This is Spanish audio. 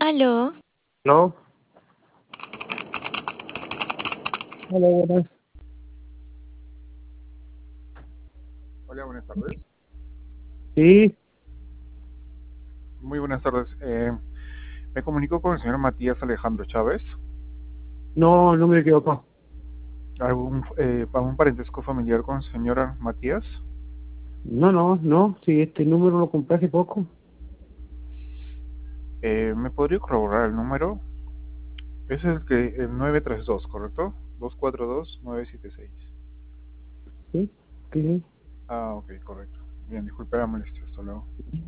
Aló, ¿No? Hola, buenas. Hola, buenas tardes. Sí, Muy buenas tardes. Me comunico con el señor Matías Alejandro Chávez. no me equivoco. ¿Algún parentesco familiar con el señor Matías? No, sí, este número lo compré hace poco. ¿Me podría corroborar el número? Es el 932, ¿correcto? 242-976. Sí, sí. Ah, ok, correcto. Bien, disculpe la molestia. Hasta luego.